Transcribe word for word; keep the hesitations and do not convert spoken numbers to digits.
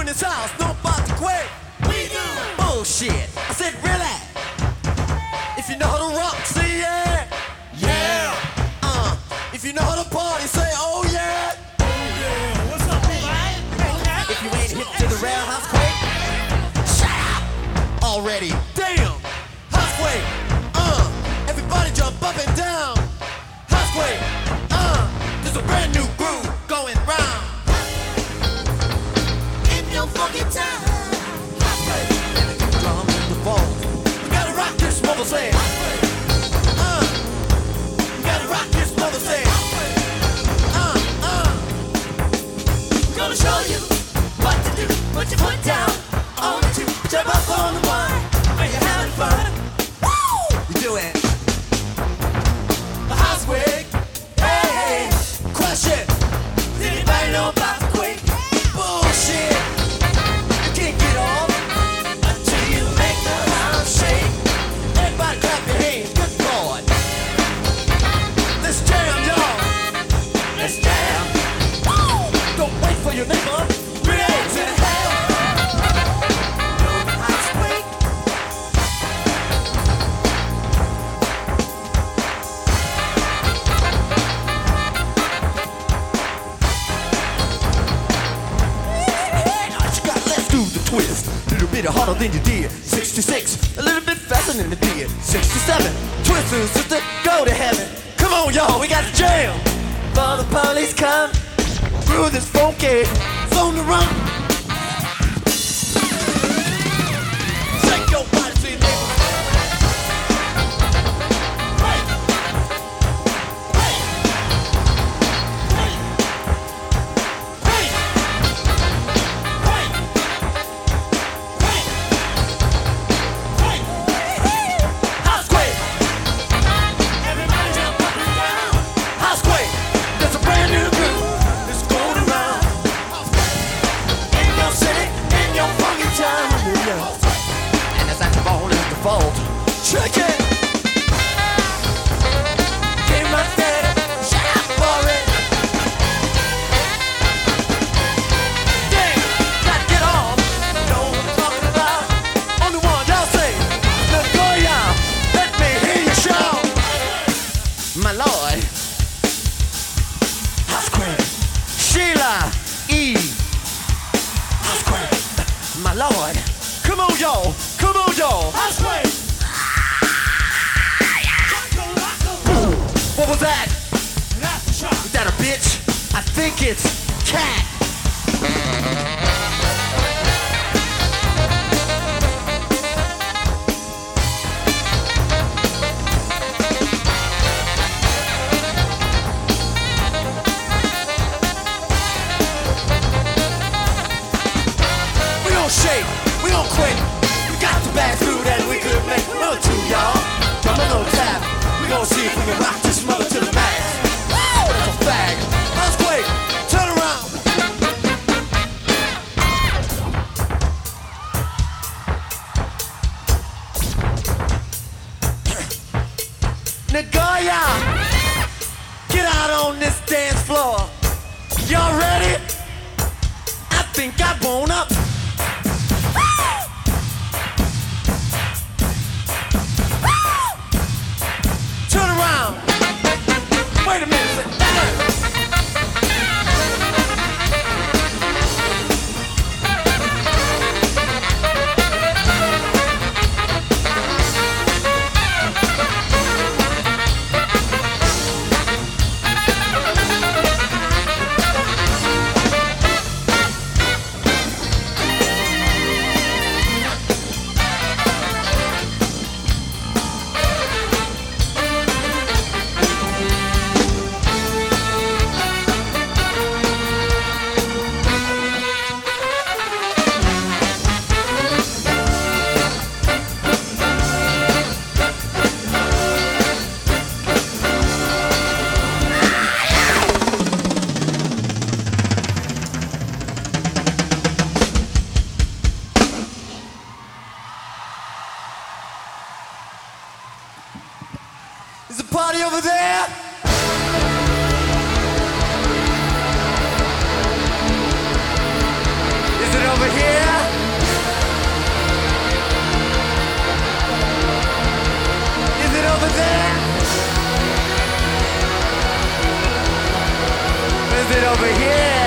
this house know about to quit? We do. Bullshit. I said really? If you know how to rock, say yeah. Yeah. Uh, if you know how to party, say oh yeah. Oh yeah. What's up, man? If you ain't hip to the roundhouse quick, shut up already. Damn. Housequake. Uh, everybody jump up and down. Housequake. Uh, there's a brand new groove going round. In your fucking town. Housequake. Drum in the fall. We gotta rock this mother say. Uh, we gotta rock this mother say. Uh, uh. Gonna show you what to do. Put your foot down on the two. Jump up on the one. When you're having fun. Woo! You do it. The Housequake. Hey, hey. Question. Does anybody know about the quake? Bullshit. You can't get off until you make the house shake. Everybody clap your hands. Good Lord. Let's jam, y'all. Let's jam. Woo! Don't wait for your neighbor. Grenades in hell. Housequake. What you got? Let's do the twist. A little bit harder than you did. sixty-six. A little bit faster than you did. sixty-seven. Twisters, sister, go to heaven. Come on, y'all, we got the jam. For the police come through this funky zone to run. Shake your body to your neighbor. Hey. Hey. Hey. Hey. Hey. Hey. Hey. Housequake. Everybody jump up and down. Housequake. There's a brand new groove that's going around. In your city, in your fucking town. And the saxophone is the fault. Check it. Game like that. Shut up for it. Damn, gotta get on. Know what I'm talking about. Only one, y'all say. Let's go, y'all. Let me hear you shout. My lord. Housequake. Sheila E. Housequake. My lord. Come on, y'all. Come on, y'all. Housequake. What was that? Is that a bitch? I think it's cat. We don't shake, we don't quit. We got the best food that we could make. One or two, y'all. Drum a little tap. We gon' see if we can rock this mother to the max. Woo! That's a fag. Housequake, turn around. Nagoya, get out on this dance floor. Y'all ready? I think I wanna. Turn around. Wait a minute. over here.